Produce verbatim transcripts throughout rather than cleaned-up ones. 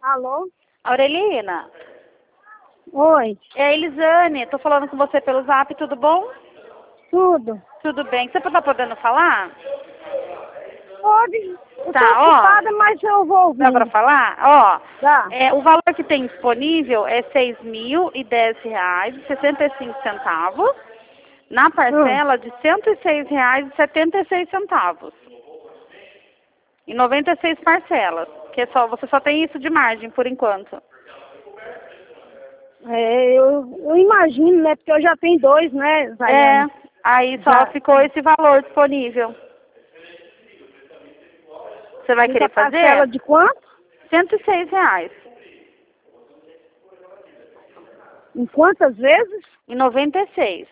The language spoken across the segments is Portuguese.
Alô? Aurelina, Oi, é a Elisane, tô falando com você pelo Zap, tudo bom? tudo? Tudo bem, você tá podendo falar? Pode. Eu Tá, tô ó. ocupada, mas eu vou ouvir. Dá pra falar? Ó, Dá. é, o valor que tem disponível é seis mil e dez reais e sessenta e cinco centavos, na parcela de cento e seis reais e setenta e seis centavos. Em noventa e seis parcelas, que é só, você só tem isso de margem por enquanto. É, eu, eu imagino, né? Porque eu já tenho dois, né, É, Zayane? aí só Já. ficou esse valor disponível. Você vai Essa querer parcela fazer? de quanto? cento e seis reais. Em quantas vezes? Em noventa e seis.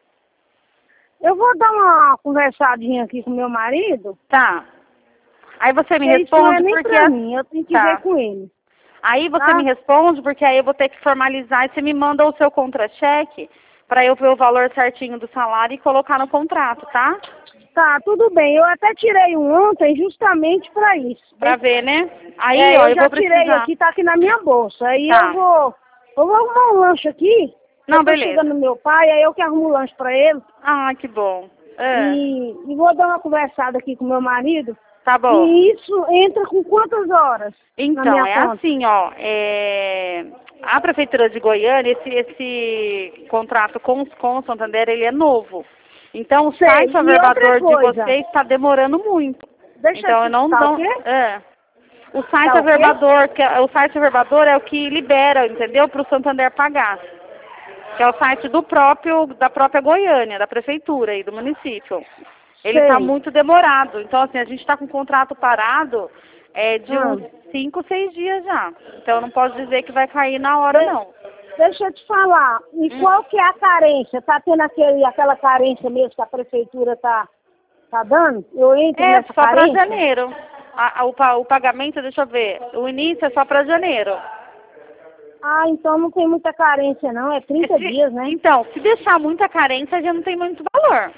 Eu vou dar uma conversadinha aqui com meu marido. Tá. Aí você me Porque isso não é responde nem porque... pra mim, eu tenho que ver Tá. com ele. Aí você Tá? me responde porque aí eu vou ter que formalizar e você me manda o seu contra-cheque para eu ver o valor certinho do salário e colocar no contrato, tá? Tá, tudo bem. Eu até tirei um ontem justamente pra isso. Pra ver, né? Aí, É, ó, eu eu já vou tirei precisar. aqui, tá aqui na minha bolsa. Aí eu Tá. vou, eu vou arrumar um lanche aqui. Não, Eu tô beleza. chegando no meu pai, aí eu que arrumo o lanche pra ele. Ah, que bom. É, E, e vou dar uma conversada aqui com meu marido. tá bom. E isso entra com quantas horas na Então, minha é conta? assim, ó, é, a Prefeitura de Goiânia, esse, esse contrato com, os- com o Santander, ele é novo. Então, o Sei. site E outra averbador de coisa, vocês está demorando muito. deixa eu Então, eu te... não... Tá o não quê? é. O site Tá o quê? averbador, que é, o site averbador é o que libera, entendeu? Para o Santander pagar. Que é o site do próprio, da própria Goiânia, da Prefeitura e do município. Ele está Sei. muito demorado. Então, assim, a gente está com o contrato parado é, de Ah. uns cinco, seis dias já. Então, eu não posso dizer que vai cair na hora, De- não. Deixa eu te falar. E Hum. qual que é a carência? Tá tendo aquele, aquela carência mesmo que a prefeitura tá, tá dando? Eu entro É nessa só para carência? janeiro. A- a- o, pa- o pagamento, deixa eu ver, o início é só para janeiro. Ah, então não tem muita carência não, é trinta Se- dias, né? Então, se deixar muita carência, já não tem muito valor.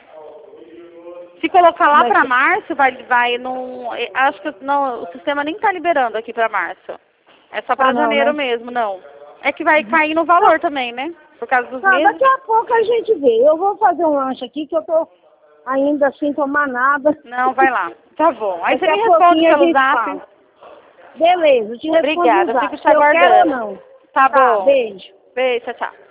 Se colocar lá Mas, para março, vai, vai não, eh, acho que não, o sistema nem está liberando aqui para março. É só para tá não, janeiro né? mesmo, não. É que vai cair no valor também, né? Por causa dos Tá, meses. daqui a pouco a gente vê. Eu vou fazer um lanche aqui que eu tô ainda sem tomar nada. Não, vai lá. Tá bom. Aí Daqui você a me responde pouquinho a pelo gente zap. fala. Beleza, eu te respondo Obrigada, no eu zap, fico te se eu quero ou aguardando. não. Tá Tá, bom. beijo. Beijo, tchau, tchau.